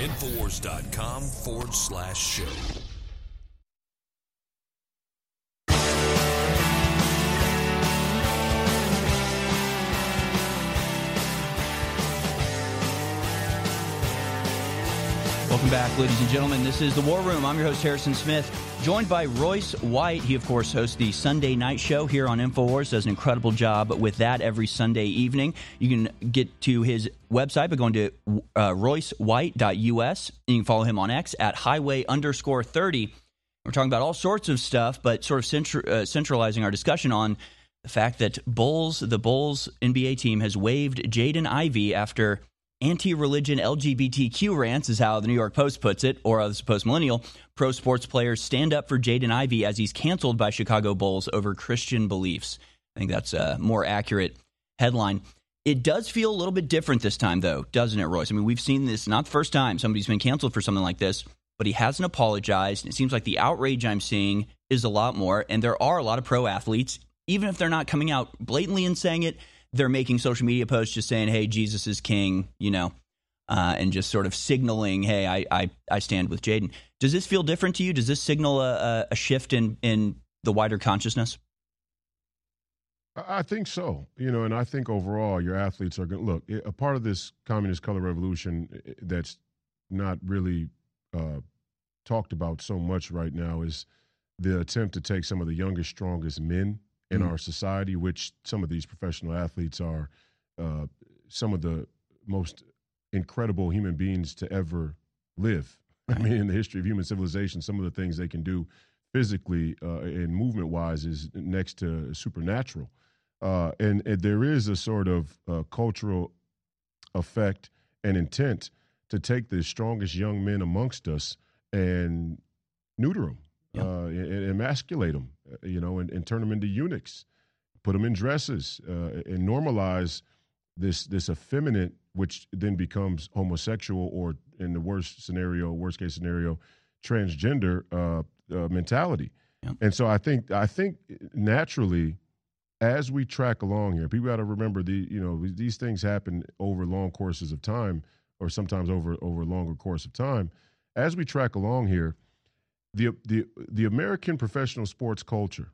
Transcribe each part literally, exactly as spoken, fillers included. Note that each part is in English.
Infowars.com forward slash show. Welcome back, ladies and gentlemen. This is The War Room. I'm your host, Harrison Smith, joined by Royce White. He, of course, hosts the Sunday night show here on InfoWars, does an incredible job with that every Sunday evening. You can get to his website by going to uh, royce white dot u s. And you can follow him on X at highway underscore 30. We're talking about all sorts of stuff, but sort of centra- uh, centralizing our discussion on the fact that Bulls, the Bulls N B A team has waived Jaden Ivey after anti-religion L G B T Q rants, is how the New York Post puts it, or as post-millennial. Pro sports players stand up for Jaden Ivey as he's canceled by Chicago Bulls over Christian beliefs. I think that's a more accurate headline. It does feel a little bit different this time, though, doesn't it, Royce? I mean, we've seen this, not the first time somebody's been canceled for something like this, but he hasn't apologized. It seems like the outrage I'm seeing is a lot more, and there are a lot of pro athletes, even if they're not coming out blatantly and saying it, they're making social media posts just saying, hey, Jesus is king, you know, uh, and just sort of signaling, hey, I I, I stand with Jaden. Does this feel different to you? Does this signal a, a shift in, in the wider consciousness? I think so. You know, and I think overall your athletes are going to look, a part of this communist color revolution that's not really uh, talked about so much right now is the attempt to take some of the youngest, strongest men in mm-hmm. our society, which some of these professional athletes are uh, some of the most incredible human beings to ever live. I mean, in the history of human civilization, some of the things they can do physically uh, and movement-wise is next to supernatural. Uh, and, and there is a sort of uh, cultural effect and intent to take the strongest young men amongst us and neuter them. Yep. Uh, and emasculate them, you know, and, and turn them into eunuchs, put them in dresses, uh, and normalize this this effeminate, which then becomes homosexual, or in the worst scenario, worst case scenario, transgender uh, uh, mentality. Yep. And so I think I think naturally, as we track along here, people got to remember the you know these things happen over long courses of time, or sometimes over over a longer course of time. As we track along here. The, the the American professional sports culture,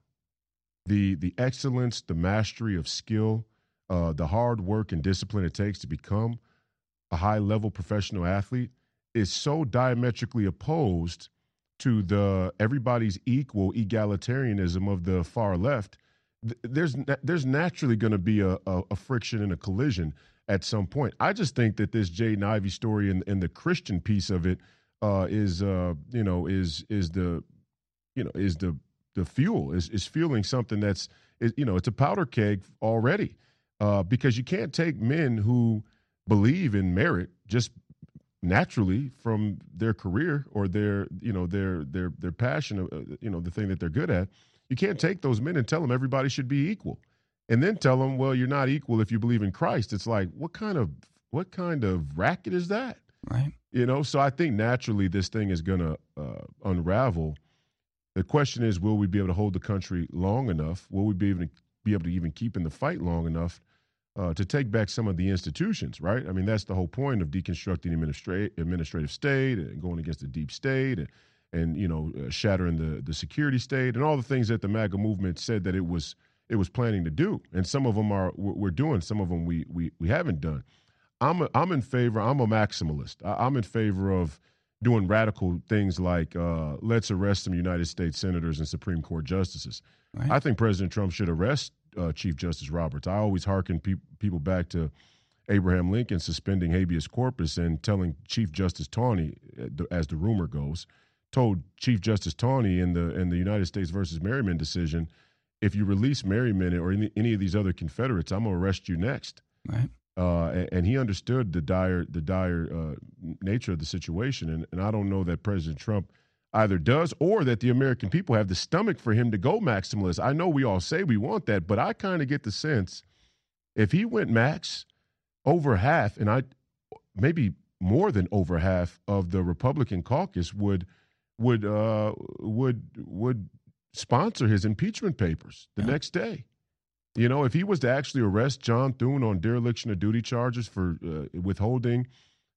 the the excellence, the mastery of skill, uh, the hard work and discipline it takes to become a high-level professional athlete is so diametrically opposed to the everybody's equal egalitarianism of the far left. There's there's naturally going to be a, a, a friction and a collision at some point. I just think that this Jaden Ivey story and, and the Christian piece of it Uh, is uh, you know is is the you know is the the fuel is is fueling something that's is, you know it's a powder keg already uh, because you can't take men who believe in merit just naturally from their career or their you know their their their passion uh, you know the thing that they're good at. You can't take those men and tell them everybody should be equal, and then tell them, well, you're not equal if you believe in Christ. It's like what kind of what kind of racket is that? Right. You know, so I think naturally this thing is going to uh, unravel. The question is, will we be able to hold the country long enough? Will we be able to be able to even keep in the fight long enough uh, to take back some of the institutions, right? I mean, that's the whole point of deconstructing administra- administrative state and going against the deep state and, and you know, uh, shattering the, the security state and all the things that the MAGA movement said that it was it was planning to do. And some of them are we're doing, some of them we we we haven't done. I'm a, I'm in favor. I'm a maximalist. I, I'm in favor of doing radical things like uh, let's arrest some United States senators and Supreme Court justices. Right. I think President Trump should arrest uh, Chief Justice Roberts. I always hearken pe- people back to Abraham Lincoln suspending habeas corpus and telling Chief Justice Taney, as the rumor goes, told Chief Justice Taney in the in the United States versus Merriman decision, if you release Merriman or any, any of these other Confederates, I'm going to arrest you next. Right. Uh, and, and he understood the dire, the dire uh, nature of the situation, and, and I don't know that President Trump either does or that the American people have the stomach for him to go maximalist. I know we all say we want that, but I kind of get the sense if he went max, over half, and I maybe more than over half of the Republican caucus would would uh, would would sponsor his impeachment papers the yeah. next day. You know, if he was to actually arrest John Thune on dereliction of duty charges for uh, withholding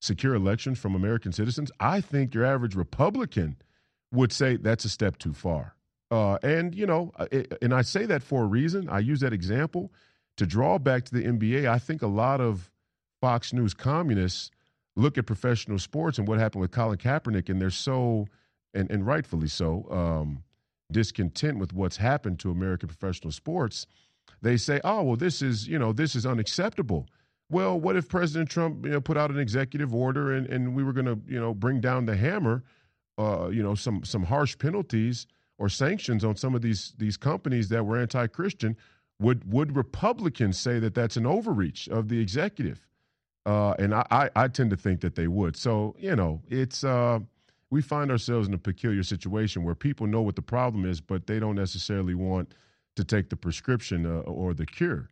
secure elections from American citizens, I think your average Republican would say that's a step too far. Uh, and, you know, it, and I say that for a reason. I use that example to draw back to the N B A. I think a lot of Fox News communists look at professional sports and what happened with Colin Kaepernick, and they're so, and, and rightfully so, um, discontent with what's happened to American professional sports. They say, oh, well, this is, you know, this is unacceptable. Well, what if President Trump, you know, put out an executive order and, and we were going to, you know, bring down the hammer, uh, you know, some some harsh penalties or sanctions on some of these these companies that were anti-Christian? Would would Republicans say that that's an overreach of the executive? Uh, and I, I, I tend to think that they would. So, you know, it's uh, we find ourselves in a peculiar situation where people know what the problem is, but they don't necessarily want to take the prescription uh, or the cure.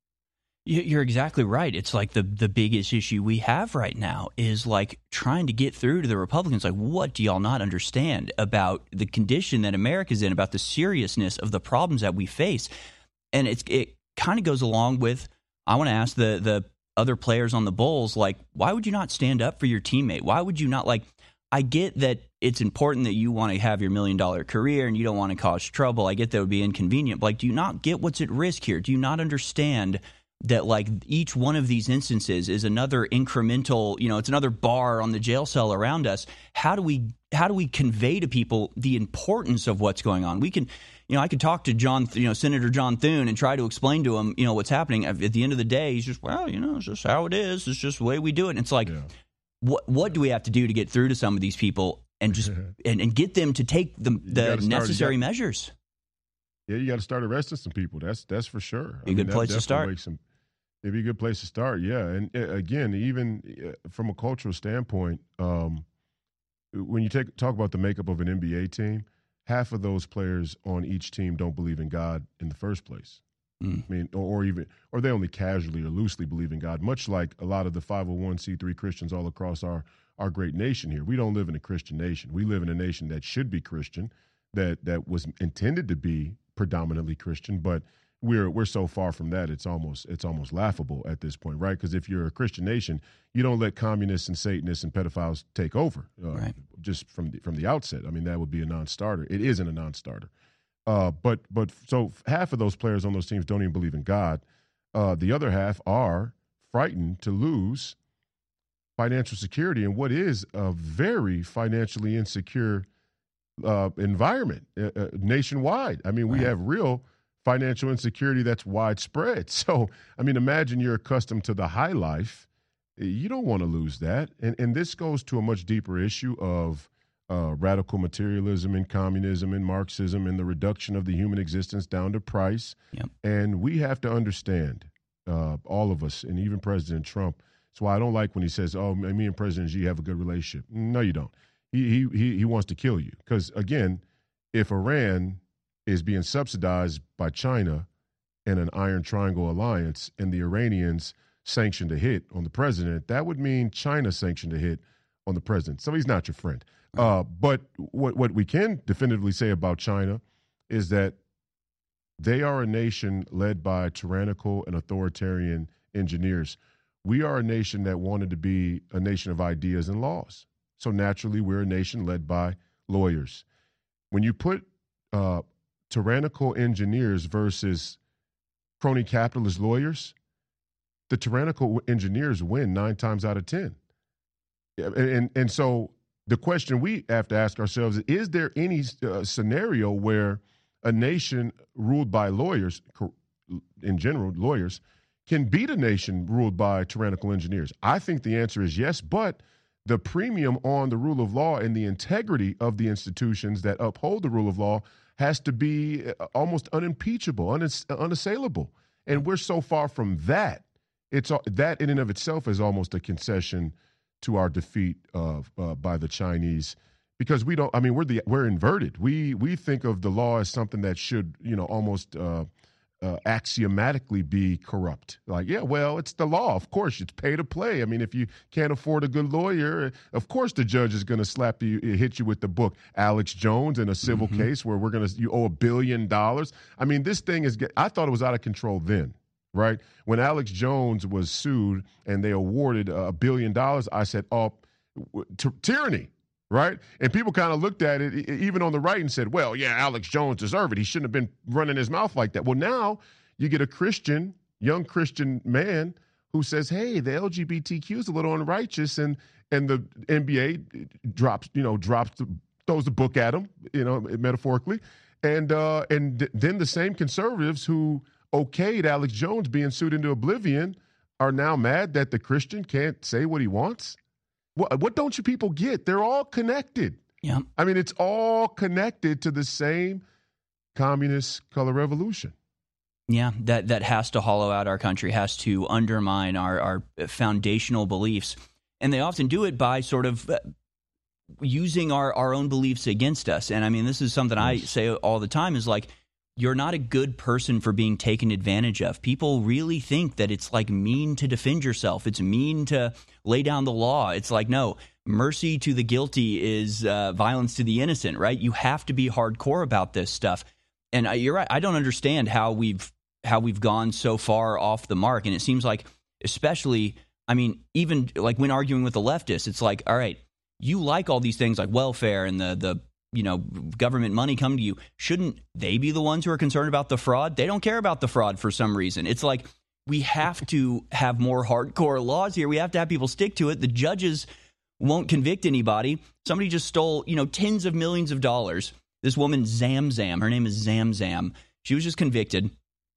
You're exactly right. It's like the the biggest issue we have right now is like trying to get through to the Republicans. Like, what do y'all not understand about the condition that America's in, about the seriousness of the problems that we face? And it's it kind of goes along with, I want to ask the the other players on the Bulls, like, why would you not stand up for your teammate? Why would you not, like, I get that it's important that you want to have your million dollar career and you don't want to cause trouble. I get that would be inconvenient. But like, do you not get what's at risk here? Do you not understand that like each one of these instances is another incremental, you know, it's another bar on the jail cell around us? How do we how do we convey to people the importance of what's going on? We can, you know, I could talk to John, you know, Senator John Thune and try to explain to him, you know, what's happening. At the end of the day, he's just, well, you know, it's just how it is. It's just the way we do it. And it's like, yeah. what what do we have to do to get through to some of these people and just and, and get them to take the the necessary start, measures? Yeah, you got to start arresting some people. That's that's for sure. Be a good mean, place to start. Some, it'd be a good place to start. Yeah, and uh, again, even uh, from a cultural standpoint, um, when you take talk about the makeup of an N B A team, half of those players on each team don't believe in God in the first place. Mm. I mean, or, or even, or they only casually or loosely believe in God, much like a lot of the five oh one c three Christians all across our, our great nation here. We don't live in a Christian nation. We live in a nation that should be Christian, that that was intended to be predominantly Christian, but we're we're so far from that, it's almost it's almost laughable at this point, right? Because if you're a Christian nation, you don't let communists and Satanists and pedophiles take over, uh, right. just from the, from the outset. I mean, that would be a non-starter. It isn't a non-starter. Uh, but but so half of those players on those teams don't even believe in God. Uh, the other half are frightened to lose financial security in what is a very financially insecure uh, environment uh, uh, nationwide. I mean, we right. have real financial insecurity that's widespread. So, I mean, imagine you're accustomed to the high life. You don't want to lose that. And and this goes to a much deeper issue of uh, radical materialism and communism and Marxism and the reduction of the human existence down to price. Yep. And we have to understand, uh, all of us, and even President Trump. That's why I don't like when he says, oh, me and President Xi have a good relationship. No, you don't. He he he wants to kill you. Because, again, if Iran is being subsidized by China and an Iron Triangle alliance, and the Iranians sanctioned a hit on the president, that would mean China sanctioned a hit on the president. So he's not your friend. Uh, but what what we can definitively say about China is that they are a nation led by tyrannical and authoritarian engineers. We are a nation that wanted to be a nation of ideas and laws. So naturally, we're a nation led by lawyers. When you put uh, tyrannical engineers versus crony capitalist lawyers, the tyrannical engineers win nine times out of ten. And, and, and so the question we have to ask ourselves is, is there any uh, scenario where a nation ruled by lawyers, in general, lawyers, can beat a nation ruled by tyrannical engineers? I think the answer is yes, but the premium on the rule of law and the integrity of the institutions that uphold the rule of law has to be almost unimpeachable, unass- unassailable. And we're so far from that. It's that in and of itself is almost a concession to our defeat of uh, by the Chinese, because we don't. I mean, we're the we're inverted. We we think of the law as something that should, you know, almost uh, uh, axiomatically be corrupt. Like, yeah, well, it's the law. Of course, it's pay to play. I mean, if you can't afford a good lawyer, of course the judge is going to slap you, hit you with the book. Alex Jones in a civil mm-hmm. case where we're going to you owe a billion dollars. I mean, this thing is. I thought it was out of control then. right? When Alex Jones was sued and they awarded a billion dollars, I said, oh, t- tyranny, right? And people kind of looked at it, even on the right, and said, well, yeah, Alex Jones deserved it. He shouldn't have been running his mouth like that. Well, now you get a Christian, young Christian man who says, hey, the L G B T Q is a little unrighteous, and and the N B A drops, you know, drops, the, throws the book at him, you know, metaphorically. And uh, and th- then the same conservatives who okayed Alex Jones being sued into oblivion are now mad that the Christian can't say what he wants. What, what don't you people get? They're all connected. Yeah. I mean, it's all connected to the same communist color revolution. Yeah, that, that has to hollow out our country, has to undermine our, our foundational beliefs. And they often do it by sort of using our, our own beliefs against us. And I mean, this is something I say all the time is like, you're not a good person for being taken advantage of. People really think that it's like mean to defend yourself. It's mean to lay down the law. It's like, no, mercy to the guilty is uh, violence to the innocent, right? You have to be hardcore about this stuff. And I, you're right. I don't understand how we've how we've gone so far off the mark. And it seems like, especially, I mean, even like when arguing with the leftists, it's like, all right, you like all these things like welfare and the the you know, government money coming to you. Shouldn't they be the ones who are concerned about the fraud? They don't care about the fraud for some reason. It's like we have to have more hardcore laws here. We have to have people stick to it. The judges won't convict anybody. Somebody just stole, you know, tens of millions of dollars. This woman, Zam Zam, her name is Zam Zam. She was just convicted.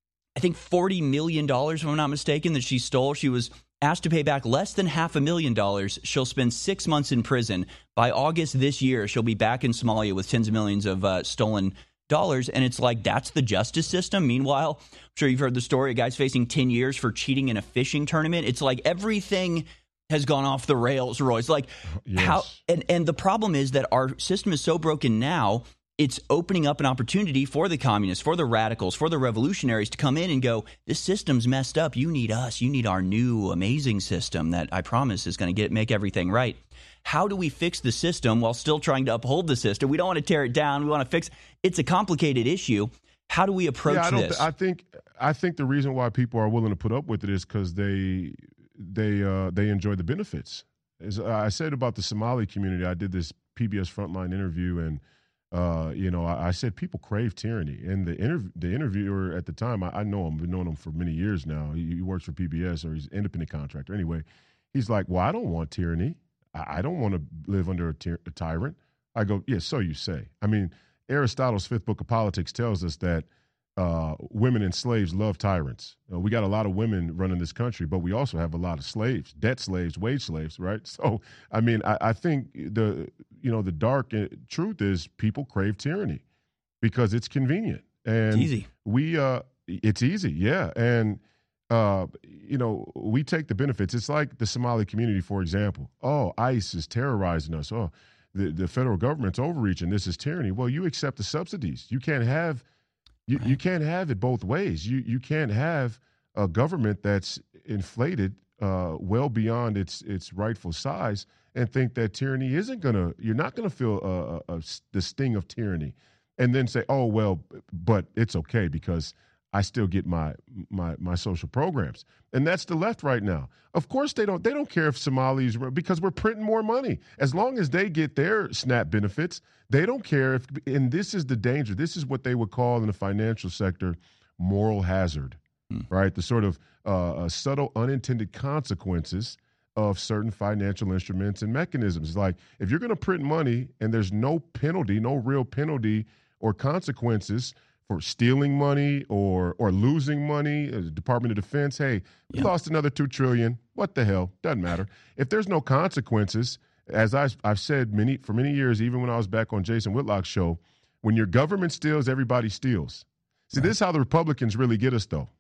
I think forty million dollars, if I'm not mistaken, that she stole. She was asked to pay back less than half a million dollars. She'll spend six months in prison. By August this year, she'll be back in Somalia with tens of millions of uh, stolen dollars. And it's like, that's the justice system. Meanwhile, I'm sure you've heard the story. A guy's facing ten years for cheating in a fishing tournament. It's like everything has gone off the rails, Royce. Like yes. how, and, and the problem is that our system is so broken now, it's opening up an opportunity for the communists, for the radicals, for the revolutionaries to come in and go, this system's messed up. You need us. You need our new amazing system that I promise is going to get make everything right. How do we fix the system while still trying to uphold the system? We don't want to tear it down. We want to fix. It's a complicated issue. How do we approach yeah, I don't this? Th- I think I think the reason why people are willing to put up with it is because they they uh, they enjoy the benefits. As I said about the Somali community, I did this P B S Frontline interview, and Uh, you know, I, I said people crave tyranny, and the interv- the interviewer at the time, I, I know him, been knowing him for many years now. He, he works for P B S, or he's an independent contractor. Anyway, he's like, "Well, I don't want tyranny. I, I don't want to live under a, ty- a tyrant." I go, "Yeah, so you say." I mean, Aristotle's Fifth Book of Politics tells us that uh, women and slaves love tyrants. Uh, we got a lot of women running this country, but we also have a lot of slaves, debt slaves, wage slaves, right? So, I mean, I, I think the you know the dark truth is people crave tyranny because it's convenient and it's easy. We uh, it's easy, yeah, and uh, you know we take the benefits. It's like the Somali community, for example. Oh, ICE is terrorizing us. Oh, the the federal government's overreaching. This is tyranny. Well, you accept the subsidies. You can't have. You, right. you can't have it both ways. You you can't have a government that's inflated uh, well beyond its its rightful size and think that tyranny isn't gonna. You're not gonna feel a, a, a, the sting of tyranny, and then say, "Oh well, but it's okay because I still get my my my social programs." And that's the left right now. Of course, they don't they don't care if Somalis, because we're printing more money. As long as they get their SNAP benefits, they don't care if. And this is the danger. This is what they would call in the financial sector moral hazard, hmm. right? The sort of uh, subtle unintended consequences of certain financial instruments and mechanisms. Like if you're going to print money and there's no penalty, no real penalty or consequences for stealing money or or losing money, uh, Department of Defense, hey, we yeah. lost another two trillion dollars. What the hell? Doesn't matter. If there's no consequences, as I, I've said many for many years, even when I was back on Jason Whitlock's show, when your government steals, everybody steals. See, right. This is how the Republicans really get us, though.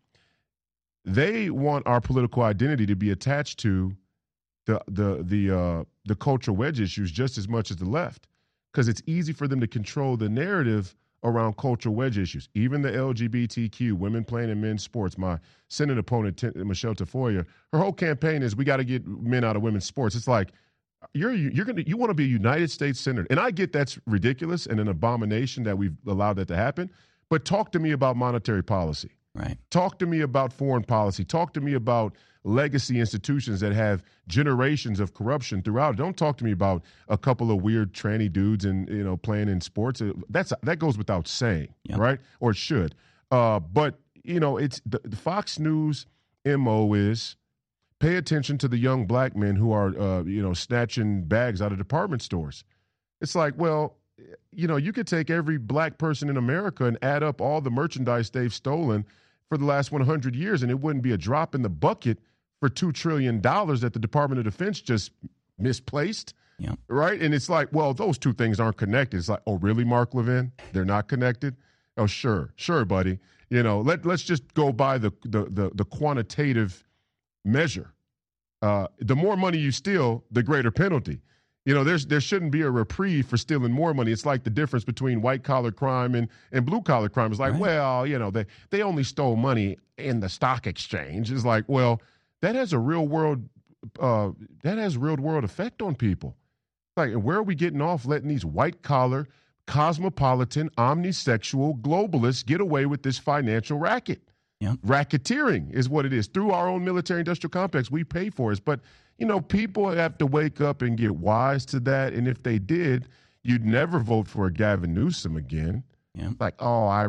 They want our political identity to be attached to the the the uh, the cultural wedge issues just as much as the left, because it's easy for them to control the narrative around cultural wedge issues. Even the L G B T Q, women playing in men's sports. My Senate opponent, T- Michelle Tafoya, her whole campaign is we got to get men out of women's sports. It's like you're you're gonna you want to be a United States senator, and I get that's ridiculous and an abomination that we've allowed that to happen. But talk to me about monetary policy. Right. Talk to me about foreign policy. Talk to me about legacy institutions that have generations of corruption throughout. Don't talk to me about a couple of weird tranny dudes and you know playing in sports. That's that goes without saying, yep. right? Or it should. Uh, but you know, it's the, the Fox News M O is pay attention to the young black men who are uh, you know snatching bags out of department stores. It's like, well, you know, you could take every black person in America and add up all the merchandise they've stolen for the last one hundred years, and it wouldn't be a drop in the bucket for two trillion dollars that the Department of Defense just misplaced, yeah. right? And it's like, well, those two things aren't connected. It's like, oh, really, Mark Levin? They're not connected? Oh, sure. Sure, buddy. You know, let, let's just go by the, the, the, the quantitative measure. Uh, the more money you steal, the greater penalty. You know, there's there shouldn't be a reprieve for stealing more money. It's like the difference between white-collar crime and, and blue-collar crime. It's like, right. well, you know, they, they only stole money in the stock exchange. It's like, well, that has a real-world uh, that has real-world effect on people. Like, where are we getting off letting these white-collar, cosmopolitan, omnisexual globalists get away with this financial racket? Yeah. Racketeering is what it is. Through our own military-industrial complex, we pay for it. But you know, people have to wake up and get wise to that. And if they did, you'd never vote for a Gavin Newsom again. Yeah. Like, oh, I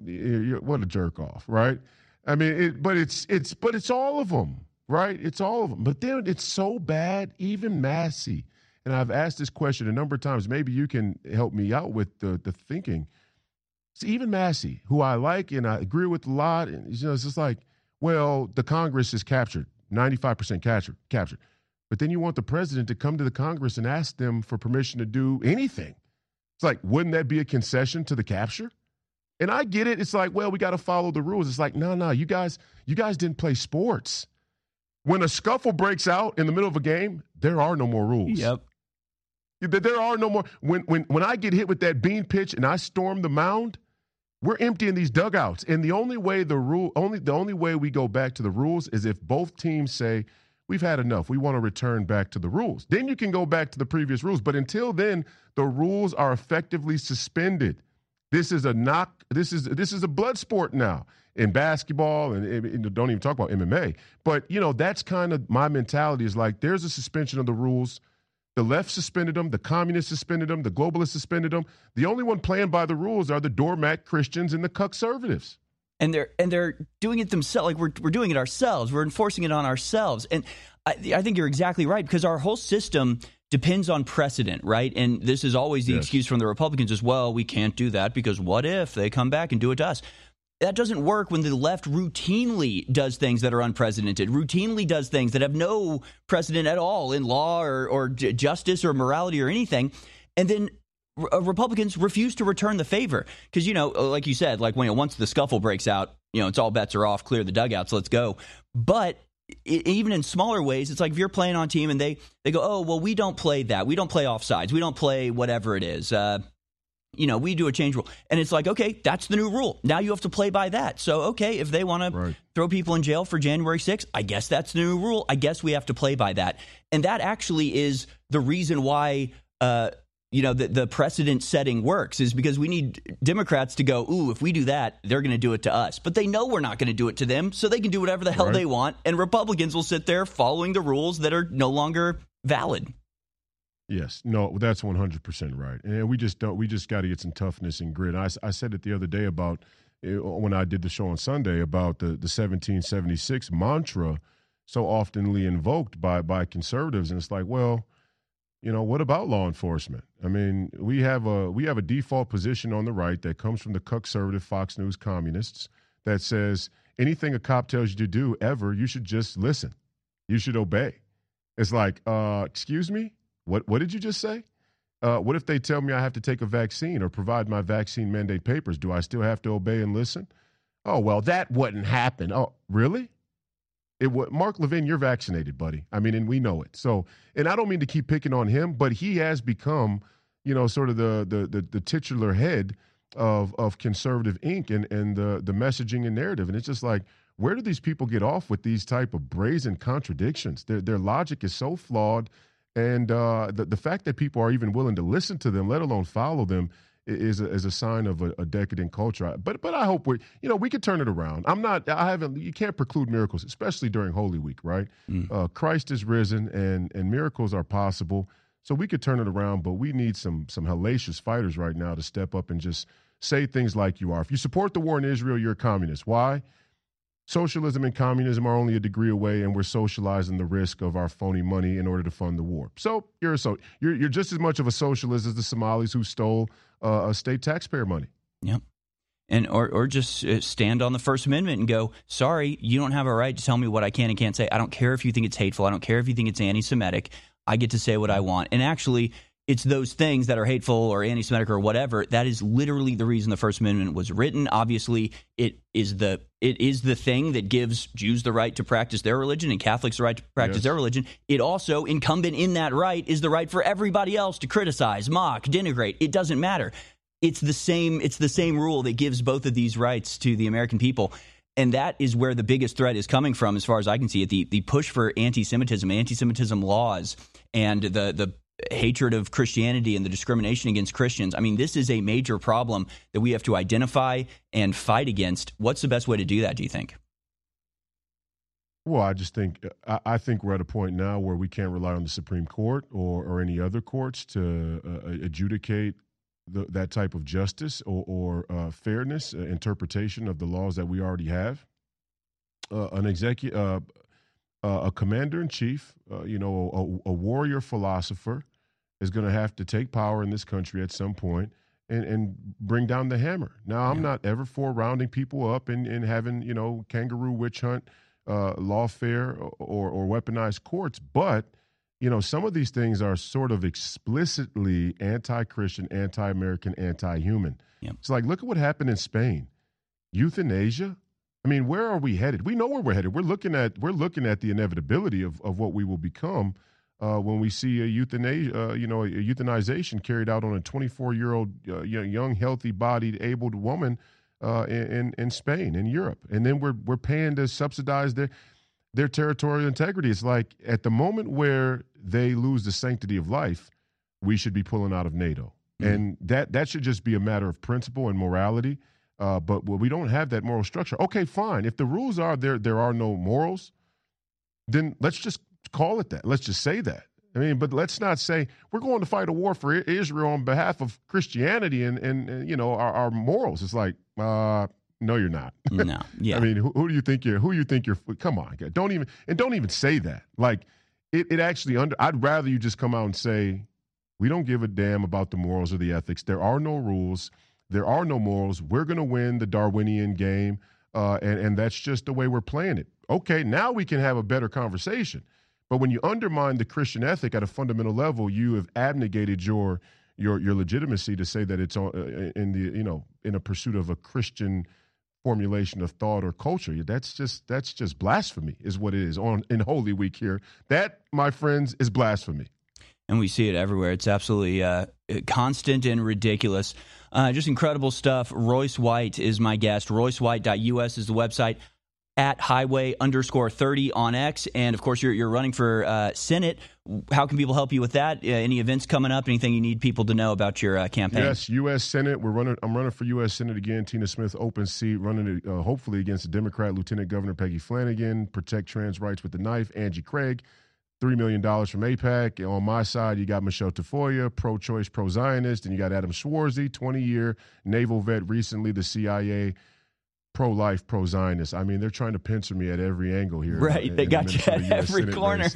what a jerk off, right? I mean, it, but it's it's but it's all of them, right? It's all of them. But then it's so bad, even Massey. And I've asked this question a number of times. Maybe you can help me out with the the thinking. So even Massey, who I like and I agree with a lot, and you know, it's just like, well, the Congress is captured, ninety-five percent captured, captured. But then you want the president to come to the Congress and ask them for permission to do anything. It's like, wouldn't that be a concession to the capture? And I get it. It's like, well, we got to follow the rules. It's like, no, no, you guys, you guys didn't play sports. When a scuffle breaks out in the middle of a game, there are no more rules. Yep. There are no more. When when when I get hit with that bean pitch and I storm the mound, we're emptying these dugouts. And the only way the rule, only the only way we go back to the rules is if both teams say, we've had enough. We want to return back to the rules. Then you can go back to the previous rules. But until then, the rules are effectively suspended. This is a knock. This is this is a blood sport now in basketball, and, and don't even talk about M M A. But, you know, that's kind of my mentality is like there's a suspension of the rules. The left suspended them. The communists suspended them. The globalists suspended them. The only one playing by the rules are the doormat Christians and the conservatives. And they're and they're doing it themselves. Like we're we're doing it ourselves. We're enforcing it on ourselves. And I, I think you're exactly right because our whole system depends on precedent, right? And this is always the yes. excuse from the Republicans as well. We can't do that because what if they come back and do it to us? That doesn't work when the left routinely does things that are unprecedented, routinely does things that have no precedent at all in law or, or justice or morality or anything. And then Republicans refuse to return the favor because, you know, like you said, like when once the scuffle breaks out, you know, it's all bets are off, clear the dugouts, let's go. But it, even in smaller ways, it's like if you're playing on a team and they, they go, oh, well, we don't play that. We don't play offsides. We don't play whatever it is. Uh, you know, we do a change rule. And it's like, okay, that's the new rule. Now you have to play by that. So, okay, if they want to right. throw people in jail for January sixth, I guess that's the new rule. I guess we have to play by that. And that actually is the reason why uh, – you know, the, the precedent setting works is because we need Democrats to go, ooh, if we do that, they're going to do it to us. But they know we're not going to do it to them, so they can do whatever the hell right. they want. And Republicans will sit there following the rules that are no longer valid. Yes. No, that's one hundred percent right. And we just don't, we just got to get some toughness and grit. I, I said it the other day about when I did the show on Sunday about the, the seventeen seventy-six mantra so oftenly invoked by, by conservatives. And it's like, well, you know, what about law enforcement? I mean, we have a we have a default position on the right that comes from the conservative Fox News communists that says anything a cop tells you to do ever, you should just listen. You should obey. It's like, uh, excuse me? What what did you just say? Uh, what if they tell me I have to take a vaccine or provide my vaccine mandate papers? Do I still have to obey and listen? Oh, well, that wouldn't happen. Oh, really? It would. Mark Levin, you're vaccinated, buddy. I mean, and we know it. So, and I don't mean to keep picking on him, but he has become, you know, sort of the the the, the titular head of of conservative Incorporated and and the the messaging and narrative. And it's just like, where do these people get off with these type of brazen contradictions? Their their logic is so flawed, and uh, the the fact that people are even willing to listen to them, let alone follow them, is a, is a sign of a, a decadent culture. But but I hope we you know we could turn it around. I'm not. I haven't. You can't preclude miracles, especially during Holy Week, right? Mm. Uh, Christ is risen, and and miracles are possible. So we could turn it around, but we need some some hellacious fighters right now to step up and just say things like you are. If you support the war in Israel, you're a communist. Why? Socialism and communism are only a degree away, and we're socializing the risk of our phony money in order to fund the war. So you're a so you're you're just as much of a socialist as the Somalis who stole uh, state taxpayer money. Yep. And or or just stand on the First Amendment and go, sorry, you don't have a right to tell me what I can and can't say. I don't care if you think it's hateful. I don't care if you think it's anti-Semitic. I get to say what I want. And actually, it's those things that are hateful or anti-Semitic or whatever. That is literally the reason the First Amendment was written. Obviously, it is the it is the thing that gives Jews the right to practice their religion and Catholics the right to practice yes. their religion. It also, incumbent in that right, is the right for everybody else to criticize, mock, denigrate. It doesn't matter. It's the same. It's the same rule that gives both of these rights to the American people. And that is where the biggest threat is coming from, as far as I can see it. The the push for anti-Semitism, anti-Semitism laws, and the the hatred of Christianity and the discrimination against Christians. I mean, this is a major problem that we have to identify and fight against. What's the best way to do that, do you think? Well, I just think I, I think we're at a point now where we can't rely on the Supreme Court or, or any other courts to uh, adjudicate the, that type of justice or, or uh, fairness, uh, interpretation of the laws that we already have. Uh, an executive, uh, uh, a commander-in-chief, uh, you know, a, a warrior philosopher is going to have to take power in this country at some point and, and bring down the hammer. Now, I'm yeah. not ever for rounding people up and, and having, you know, kangaroo witch hunt, uh, lawfare or, or weaponized courts, but you know, some of these things are sort of explicitly anti-Christian, anti-American, anti-human. Yep. It's like, look at what happened in Spain. Euthanasia. I mean, where are we headed? We know where we're headed. We're looking at we're looking at the inevitability of, of what we will become uh, when we see a euthanasia, uh, you know, a euthanization carried out on a twenty-four-year-old uh, young, healthy-bodied, abled woman uh, in in Spain, in Europe, and then we're we're paying to subsidize their. their territorial integrity. It's like at the moment where they lose the sanctity of life, we should be pulling out of NATO. Mm-hmm. And that that should just be a matter of principle and morality. Uh, but well, we don't have that moral structure. Okay, fine. If the rules are there, there are no morals, then let's just call it that. Let's just say that. I mean, but let's not say we're going to fight a war for Israel on behalf of Christianity and, and, and you know, our, our morals. It's like, uh, no, you're not. No, yeah. I mean, who, who do you think you're? Who you think you're? Come on, don't even and don't even say that. Like, it, it actually under. I'd rather you just come out and say, we don't give a damn about the morals or the ethics. There are no rules. There are no morals. We're going to win the Darwinian game, uh, and and that's just the way we're playing it. Okay, now we can have a better conversation. But when you undermine the Christian ethic at a fundamental level, you have abnegated your your your legitimacy to say that it's on uh, in the you know in a pursuit of a Christian formulation of thought or culture. That's just that's just blasphemy is what it is on in Holy Week here. That, my friends, is blasphemy. And we see it everywhere. It's absolutely uh, constant and ridiculous. Uh, just incredible stuff. Royce White is my guest. royce white dot U S is the website. At highway underscore thirty on X. And, of course, you're you're running for uh, Senate. How can people help you with that? Uh, any events coming up? Anything you need people to know about your uh, campaign? Yes, U S Senate. We're running. I'm running for U S Senate again. Tina Smith, open seat, running it, uh, hopefully against the Democrat Lieutenant Governor Peggy Flanagan. Protect trans rights with the knife. Angie Craig, three million dollars from AIPAC. On my side, you got Michelle Tafoya, pro-choice, pro-Zionist. And you got Adam Schwarzy, twenty-year naval vet, recently the C I A pro-life, pro-Zionist. I mean, they're trying to pincer me at every angle here. Right, in, they in got the you at every Senate corner.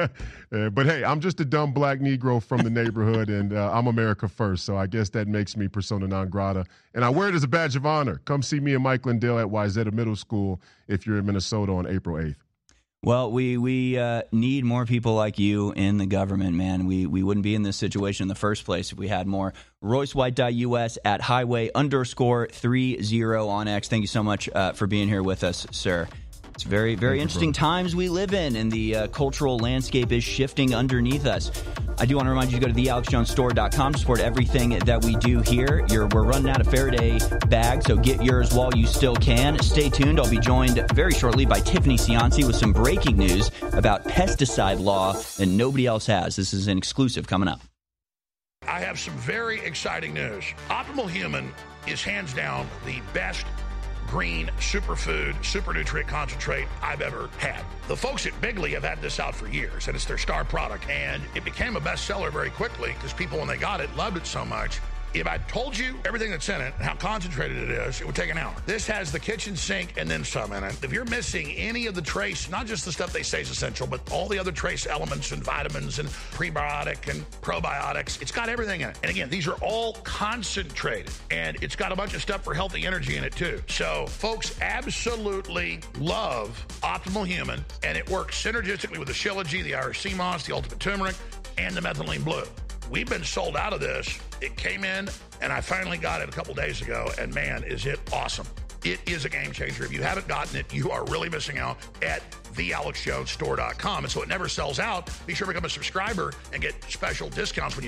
uh, but hey, I'm just a dumb black Negro from the neighborhood, and uh, I'm America first, so I guess that makes me persona non grata. And I wear it as a badge of honor. Come see me and Mike Lindell at Wayzata Middle School if you're in Minnesota on April eighth. Well, we we uh, need more people like you in the government, man. We we wouldn't be in this situation in the first place if we had more. royce white dot U S at highway underscore three zero on X. Thank you so much uh, for being here with us, sir. It's very, very Thank interesting you, times we live in, and the uh, cultural landscape is shifting underneath us. I do want to remind you to go to the alex jones store dot com to support everything that we do here. You're, we're running out of Faraday bags, so get yours while you still can. Stay tuned. I'll be joined very shortly by Tiffany Cianci with some breaking news about pesticide law that nobody else has. This is an exclusive coming up. I have some very exciting news. Optimal Human is hands down the best green superfood, super nutrient concentrate I've ever had. The folks at Bigley have had this out for years, and it's their star product. And it became a bestseller very quickly because people, when they got it, loved it so much. If I told you everything that's in it and how concentrated it is, it would take an hour. This has the kitchen sink and then some in it. If you're missing any of the trace, not just the stuff they say is essential, but all the other trace elements and vitamins and prebiotic and probiotics, it's got everything in it. And again, these are all concentrated, and it's got a bunch of stuff for healthy energy in it too. So folks absolutely love Optimal Human, and it works synergistically with the Shilajit, the Irish Sea Moss, the Ultimate Turmeric, and the Methylene Blue. We've been sold out of this. It came in, and I finally got it a couple days ago, and man, is it awesome. It is a game changer. If you haven't gotten it, you are really missing out at the alex jones store dot com. And so it never sells out. Be sure to become a subscriber and get special discounts when you